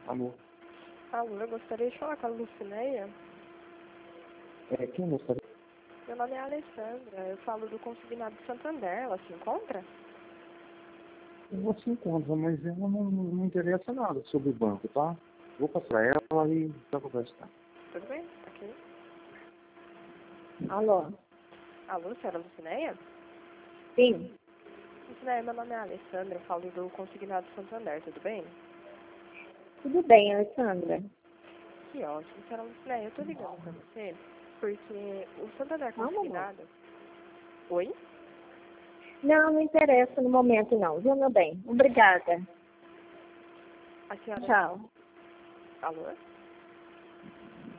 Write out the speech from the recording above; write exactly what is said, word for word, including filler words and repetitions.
Alô? Alô, eu gostaria de falar com a Lucinéia. É, quem gostaria? Meu nome é Alessandra, eu falo do Consignado de Santander, ela se encontra? Ela se encontra, mas ela não, não interessa nada sobre o banco, tá? Vou passar ela e já conversar. Tudo bem? Ok. Alô? Alô, senhora Lucinéia? Sim, Lucinéia, meu nome é Alessandra, eu falo do Consignado de Santander, tudo bem? tudo bem, Alessandra. Que ótimo, senhora Lucinéia, eu tô ligando pra você porque o Santander Calma, amor. Consignado... Oi? Não, não interessa no momento não, viu, meu bem? Obrigada. A senhora... Tchau. Alô?